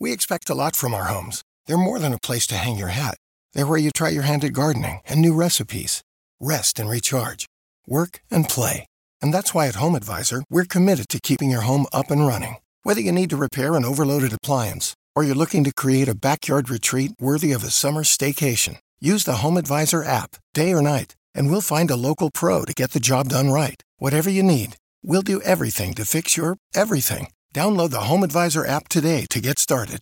We expect a lot from our homes. They're more than a place to hang your hat. They're where you try your hand at gardening and new recipes. Rest and recharge. Work and play. And that's why at Home Advisor, we're committed to keeping your home up and running. Whether you need to repair an overloaded appliance or you're looking to create a backyard retreat worthy of a summer staycation, use the Home Advisor app, day or night, and we'll find a local pro to get the job done right. Whatever you need, we'll do everything to fix your everything. Download the Home Advisor app today to get started.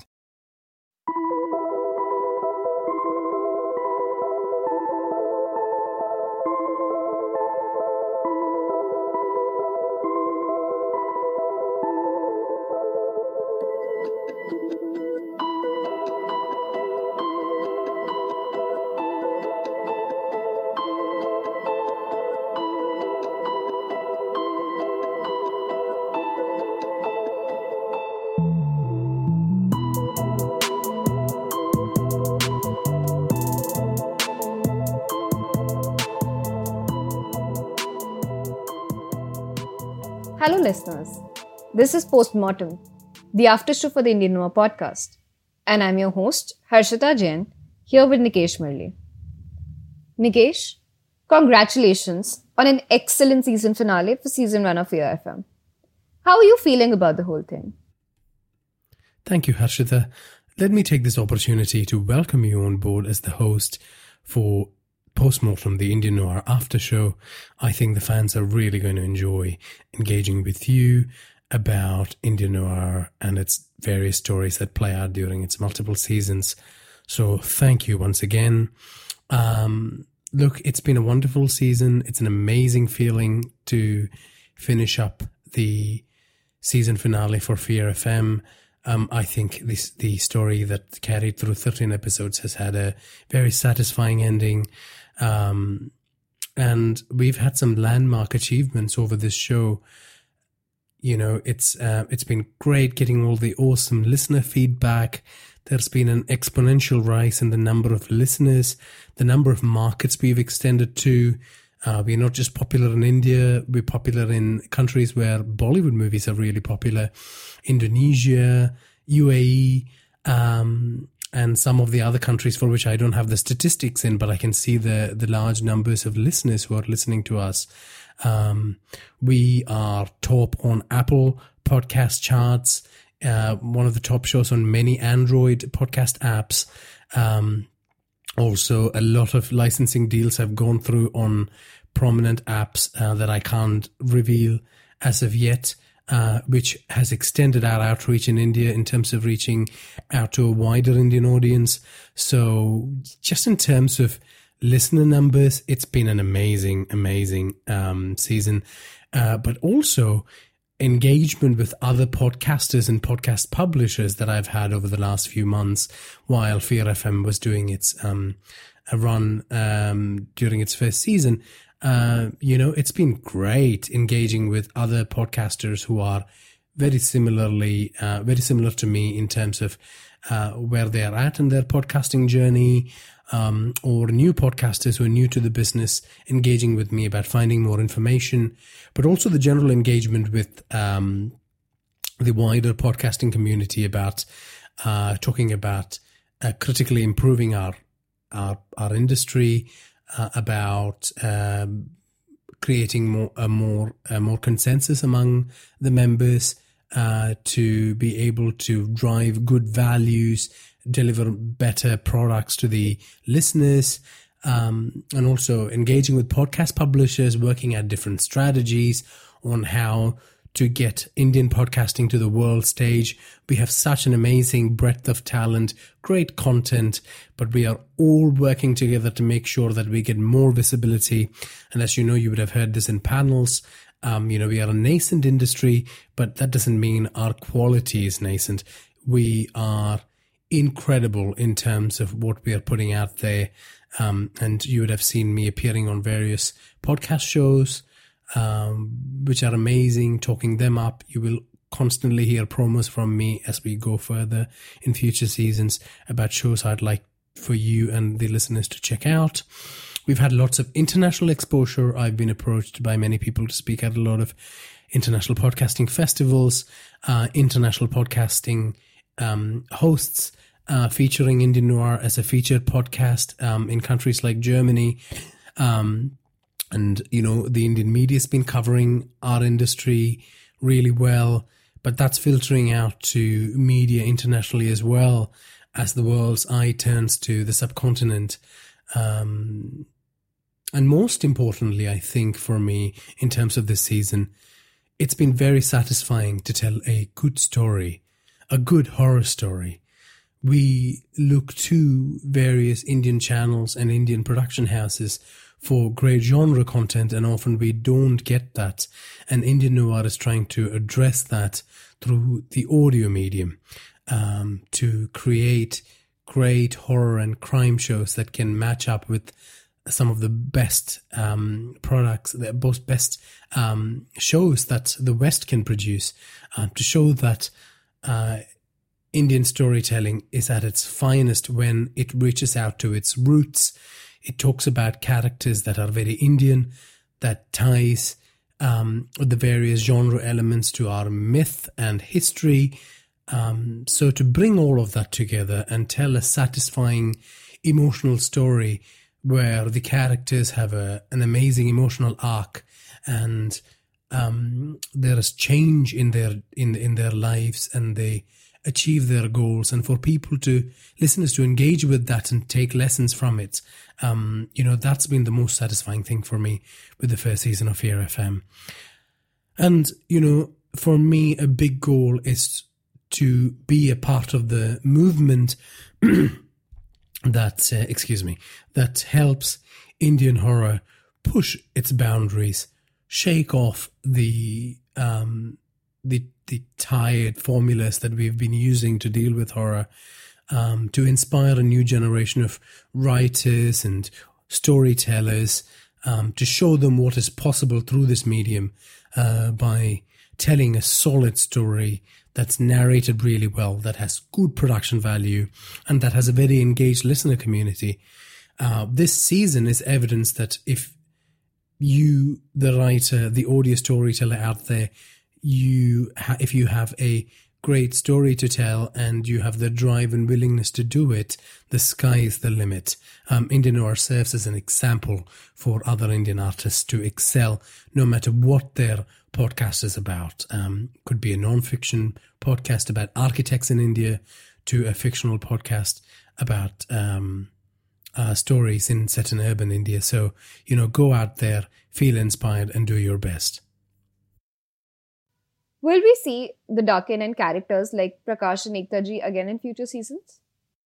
Hello listeners, this is Postmortem, the after show for the Indian Noir podcast, and I'm your host Harshita Jain, here with Nikesh Murli. Nikesh, congratulations on an excellent season finale for season 1 of Fear FM. How are you feeling about the whole thing? Thank you, Harshita. Let me take this opportunity to welcome you on board as the host for Postmortem, the Indian Noir after show. I think the fans are really going to enjoy engaging with you about Indian Noir and its various stories that play out during its multiple seasons. So thank you once again. Look, it's been a wonderful season. It's an amazing feeling to finish up the season finale for Fear FM. I think the story that carried through 13 episodes has had a very satisfying ending. And we've had some landmark achievements over this show. You know, it's been great getting all the awesome listener feedback. There's been an exponential rise in the number of listeners, the number of markets we've extended to. We're not just popular in India, we're popular in countries where Bollywood movies are really popular. Indonesia, UAE, and some of the other countries for which I don't have the statistics in, but I can see the large numbers of listeners who are listening to us. We are top on Apple podcast charts, one of the top shows on many Android podcast apps. Also, a lot of licensing deals have gone through on prominent apps that I can't reveal as of yet, which has extended our outreach in India in terms of reaching out to a wider Indian audience. So just in terms of listener numbers, it's been an amazing season. But also engagement with other podcasters and podcast publishers that I've had over the last few months while Fear FM was doing its run during its first season. It's been great engaging with other podcasters who are very similar to me in terms of where they are at in their podcasting journey, or new podcasters who are new to the business engaging with me about finding more information, but also the general engagement with the wider podcasting community about talking about critically improving our industry, about creating more consensus among the members, to be able to drive good values, deliver better products to the listeners, and also engaging with podcast publishers, working at different strategies on how to get Indian podcasting to the world stage. We have such an amazing breadth of talent, great content, but we are all working together to make sure that we get more visibility. And as you know, you would have heard this in panels. We are a nascent industry, but that doesn't mean our quality is nascent. We are incredible in terms of what we are putting out there. And you would have seen me appearing on various podcast shows, which are amazing, talking them up. You will constantly hear promos from me as we go further in future seasons about shows I'd like for you and the listeners to check out. We've had lots of international exposure. I've been approached by many people to speak at a lot of international podcasting festivals, international podcasting hosts featuring Indian noir as a featured podcast in countries like Germany. And, you know, the Indian media's been covering our industry really well, but that's filtering out to media internationally as well as the world's eye turns to the subcontinent. And most importantly, I think for me, in terms of this season, it's been very satisfying to tell a good story, a good horror story. We look to various Indian channels and Indian production houses for great genre content, and often we don't get that. And Indian noir is trying to address that through the audio medium, to create great horror and crime shows that can match up with some of the best products, the best shows that the West can produce, to show that Indian storytelling is at its finest when it reaches out to its roots. It talks about characters that are very Indian, that ties the various genre elements to our myth and history. So to bring all of that together and tell a satisfying emotional story where the characters have an amazing emotional arc, and there is change in their lives, and they achieve their goals, and for listeners to engage with that and take lessons from it. You know, that's been the most satisfying thing for me with the first season of Fear FM. And, you know, for me, a big goal is to be a part of the movement that helps Indian horror push its boundaries, shake off the tired formulas that we've been using to deal with horror, to inspire a new generation of writers and storytellers, to show them what is possible through this medium by telling a solid story that's narrated really well, that has good production value, and that has a very engaged listener community. This season is evidence that if you, the writer, the audio storyteller out there, if you have a great story to tell and you have the drive and willingness to do it, the sky is the limit. Indian noir serves as an example for other Indian artists to excel no matter what their podcast is about. Could be a non-fiction podcast about architects in India to a fictional podcast about stories set in urban India. So, you know, go out there, feel inspired, and do your best. Will we see the Dakin and characters like Prakash and Ekta Ji again in future seasons?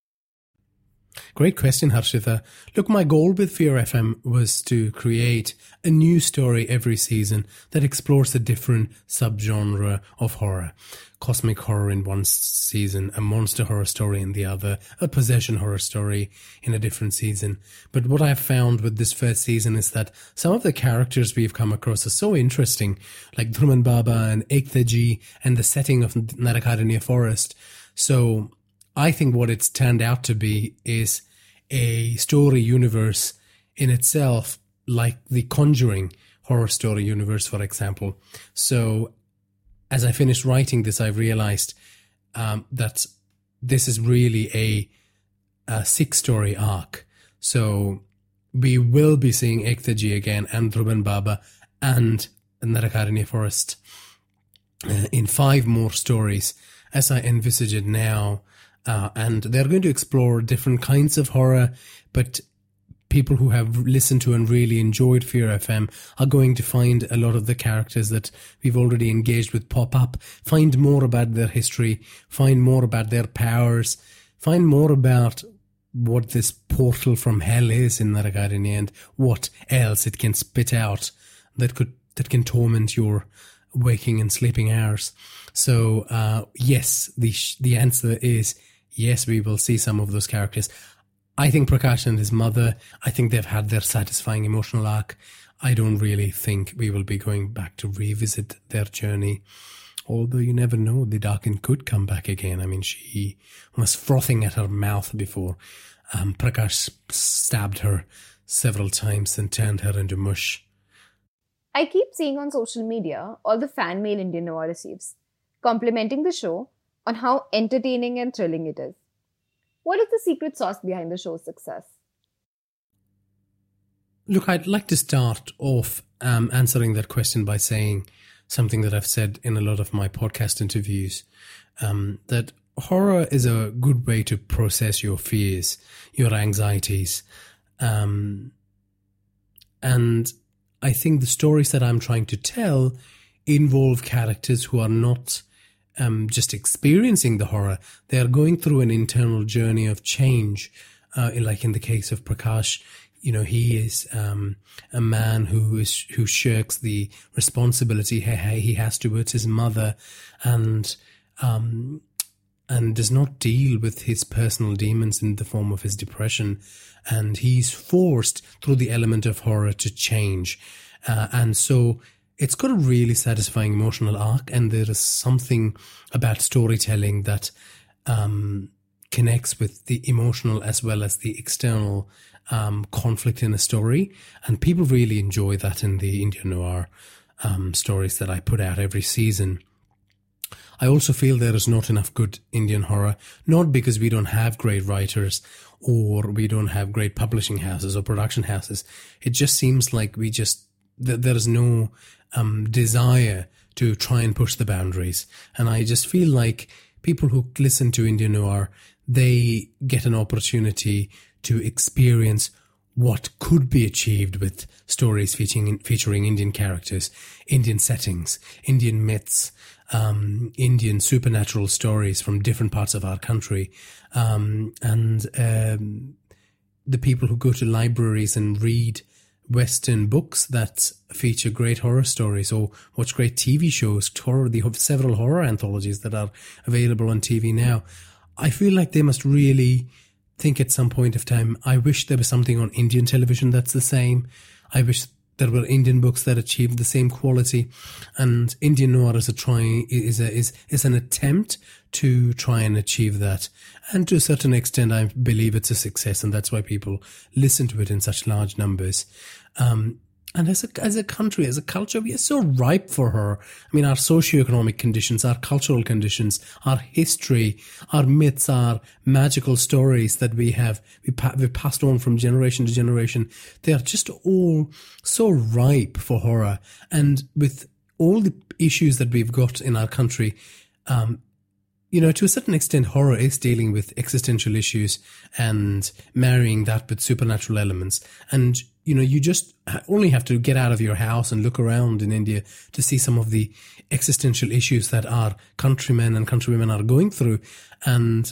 Great question, Harshita. Look, my goal with Fear FM was to create a new story every season that explores a different subgenre of horror. Cosmic horror in one season, a monster horror story in the other, a possession horror story in a different season. But what I've found with this first season is that some of the characters we've come across are so interesting, like Dhruman Baba and Ekta Ji and the setting of Narakaranya Forest. So I think what it's turned out to be is a story universe in itself, like the Conjuring horror story universe, for example. So as I finished writing this, I realized that this is really a 6-story arc. So we will be seeing Ekta Ji again and Dhruman Baba and Narakaranya Forest in 5 more stories as I envisage it now. And they're going to explore different kinds of horror, but people who have listened to and really enjoyed Fear FM are going to find a lot of the characters that we've already engaged with pop up, find more about their history, find more about their powers, find more about what this portal from hell is in Narakaranya and what else it can spit out that can torment your waking and sleeping hours. So yes, the answer is yes, we will see some of those characters. I think Prakash and his mother, I think they've had their satisfying emotional arc. I don't really think we will be going back to revisit their journey. Although you never know, the Dakin could come back again. I mean, she was frothing at her mouth before Prakash stabbed her several times and turned her into mush. I keep seeing on social media all the fan mail Indian Noir receives, complimenting the show on how entertaining and thrilling it is. What is the secret sauce behind the show's success? Look, I'd like to start off answering that question by saying something that I've said in a lot of my podcast interviews, that horror is a good way to process your fears, your anxieties. And I think the stories that I'm trying to tell involve characters who are not just experiencing the horror. They are going through an internal journey of change. Like in the case of Prakash, he is a man who shirks the responsibility he has towards his mother, and does not deal with his personal demons in the form of his depression. And he's forced through the element of horror to change. And so it's got a really satisfying emotional arc, and there is something about storytelling that connects with the emotional as well as the external conflict in a story. And people really enjoy that in the Indian noir stories that I put out every season. I also feel there is not enough good Indian horror, not because we don't have great writers or we don't have great publishing houses or production houses. It just seems like there is no desire to try and push the boundaries. And I just feel like people who listen to Indian noir, they get an opportunity to experience what could be achieved with stories featuring Indian characters, Indian settings, Indian myths, Indian supernatural stories from different parts of our country. The people who go to libraries and read Western books that feature great horror stories or watch great TV shows, the several horror anthologies that are available on TV now. I feel like they must really think at some point of time, I wish there was something on Indian television that's the same. I wish there were Indian books that achieved the same quality. And Indian noir is an attempt to try and achieve that. And to a certain extent, I believe it's a success, and that's why people listen to it in such large numbers. And as a country, as a culture, we are so ripe for her. I mean, our socioeconomic conditions, our cultural conditions, our history, our myths, our magical stories that we've passed on from generation to generation. They are just all so ripe for horror. And with all the issues that we've got in our country, to a certain extent, horror is dealing with existential issues and marrying that with supernatural elements. And, you just only have to get out of your house and look around in India to see some of the existential issues that our countrymen and countrywomen are going through. And,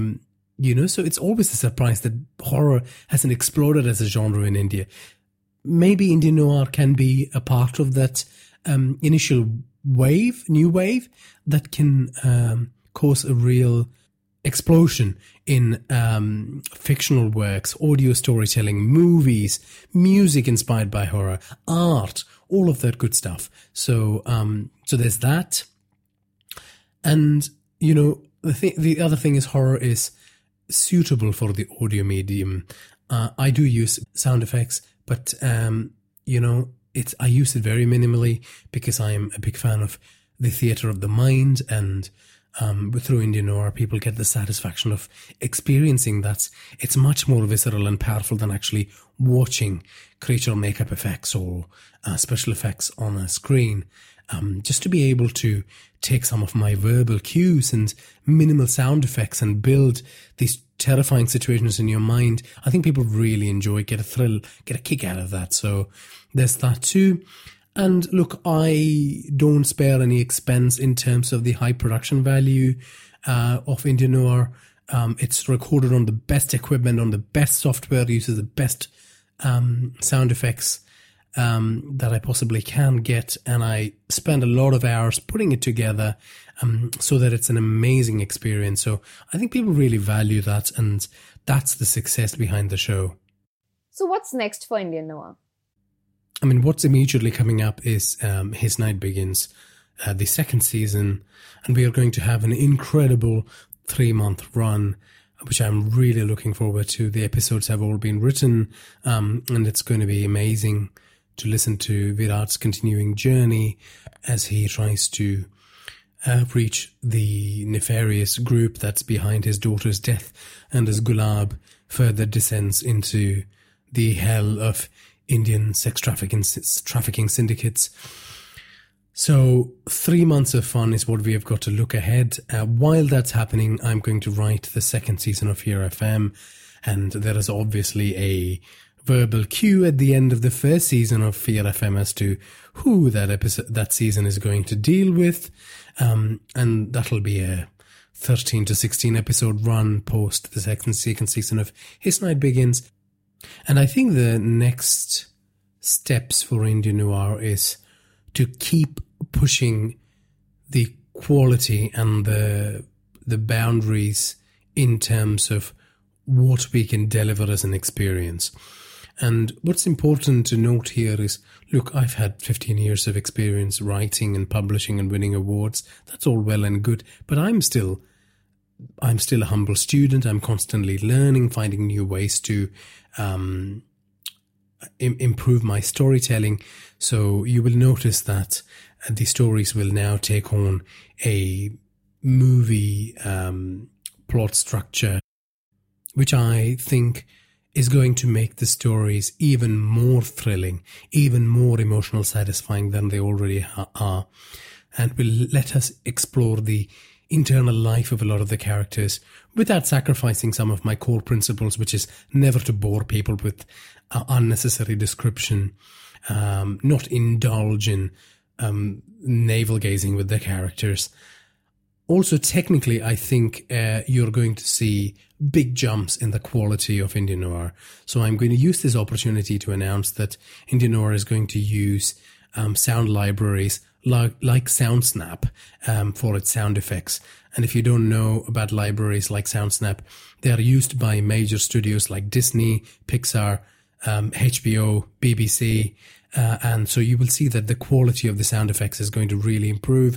so it's always a surprise that horror hasn't exploded as a genre in India. Maybe Indian noir can be a part of that initial new wave that can cause a real explosion in fictional works, audio storytelling, movies, music inspired by horror, art, all of that good stuff. So there's that. And, the other thing is horror is suitable for the audio medium. I do use sound effects, but, I use it very minimally because I am a big fan of the theatre of the mind, and through Indian noir, people get the satisfaction of experiencing that. It's much more visceral and powerful than actually watching creature makeup effects or special effects on a screen. Just to be able to take some of my verbal cues and minimal sound effects and build these terrifying situations in your mind, I think people really enjoy, get a thrill, get a kick out of that. So there's that too. And look, I don't spare any expense in terms of the high production value of Indian noir. It's recorded on the best equipment, on the best software, uses the best sound effects that I possibly can get. And I spend a lot of hours putting it together so that it's an amazing experience. So I think people really value that, and that's the success behind the show. So what's next for Indian noir? I mean, what's immediately coming up is His Night Begins, the second season, and we are going to have an incredible 3-month run, which I'm really looking forward to. The episodes have all been written, and it's going to be amazing to listen to Virat's continuing journey as he tries to reach the nefarious group that's behind his daughter's death, and as Gulab further descends into the hell of Indian sex trafficking syndicates. So 3 months of fun is what we have got to look ahead. While that's happening, I'm going to write the second season of Fear FM, and there is obviously a verbal cue at the end of the first season of Fear FM as to who that season is going to deal with, and that'll be a 13 to 16 episode run post the second season of His Night Begins. And I think the next steps for Indian Noir is to keep pushing the quality and the boundaries in terms of what we can deliver as an experience. And what's important to note here is, look, I've had 15 years of experience writing and publishing and winning awards. That's all well and good, but I'm still a humble student. I'm constantly learning, finding new ways to improve my storytelling. So you will notice that the stories will now take on a movie plot structure, which I think is going to make the stories even more thrilling, even more emotional satisfying than they already are, and will let us explore the internal life of a lot of the characters without sacrificing some of my core principles, which is never to bore people with unnecessary description, not indulge in navel-gazing with the characters. Also, technically, I think you're going to see big jumps in the quality of Indian Noir. So I'm going to use this opportunity to announce that Indian Noir is going to use sound libraries like SoundSnap for its sound effects. And if you don't know about libraries like SoundSnap, they are used by major studios like Disney, Pixar, HBO, BBC. And so you will see that the quality of the sound effects is going to really improve.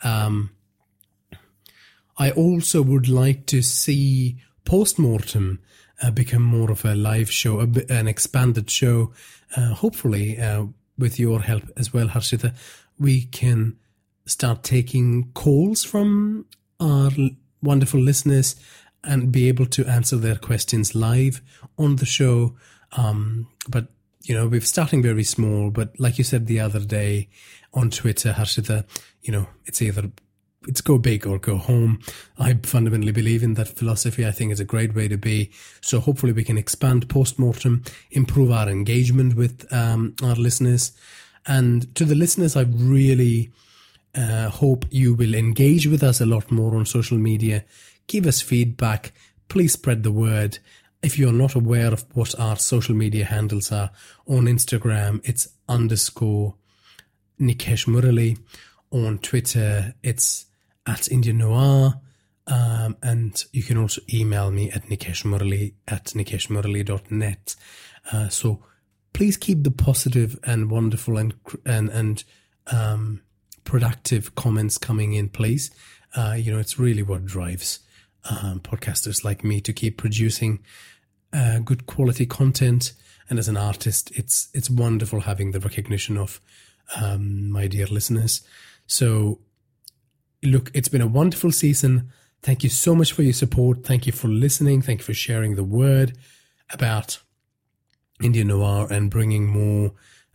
I also would like to see Postmortem become more of a live show, an expanded show. Hopefully, with your help as well, Harshita, we can start taking calls from our wonderful listeners and be able to answer their questions live on the show. But, you know, we're starting very small. But like you said the other day on Twitter, Harshita, you know, it's go big or go home. I fundamentally believe in that philosophy. I think it's a great way to be. So hopefully we can expand Postmortem, improve our engagement with our listeners. And to the listeners, I really hope you will engage with us a lot more on social media. Give us feedback. Please spread the word. If you're not aware of what our social media handles are, on Instagram, it's @Nikesh Murali. On Twitter, it's @Indian Noir. And you can also email me at nikeshmurali@nikeshmurali.net. So please keep the positive and wonderful and productive comments coming in, please. You know, it's really what drives podcasters like me to keep producing good quality content. And as an artist, it's wonderful having the recognition of my dear listeners. So, look, it's been a wonderful season. Thank you so much for your support. Thank you for listening. Thank you for sharing the word about Indian Noir and bringing more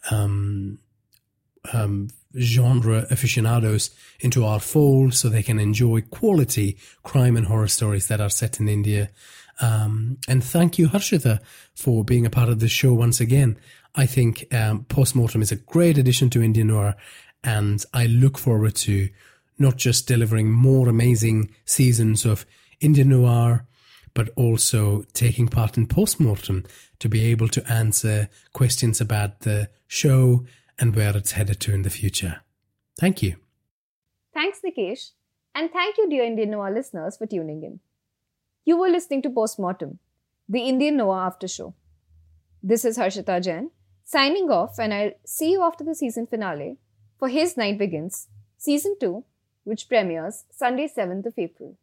genre aficionados into our fold so they can enjoy quality crime and horror stories that are set in India. And thank you, Harshita, for being a part of the show once again. I think Postmortem is a great addition to Indian Noir, and I look forward to not just delivering more amazing seasons of Indian Noir, but also taking part in Postmortem to be able to answer questions about the show and where it's headed to in the future. Thank you. Thanks, Nikesh. And thank you, dear Indian Noir listeners, for tuning in. You were listening to Postmortem, the Indian Noir After Show. This is Harshita Jain, signing off, and I'll see you after the season finale for His Night Begins, Season 2, which premieres Sunday, 7th of April.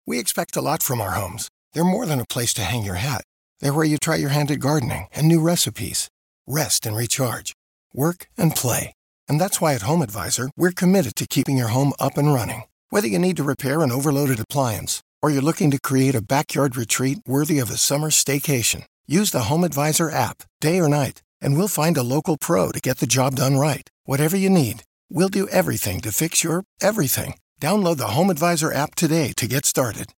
We expect a lot from our homes. They're more than a place to hang your hat. They're where you try your hand at gardening and new recipes. Rest and recharge. Work and play. And that's why at Home Advisor, we're committed to keeping your home up and running. Whether you need to repair an overloaded appliance or you're looking to create a backyard retreat worthy of a summer staycation, use the Home Advisor app, day or night, and we'll find a local pro to get the job done right. Whatever you need, we'll do everything to fix your everything. Download the Home Advisor app today to get started.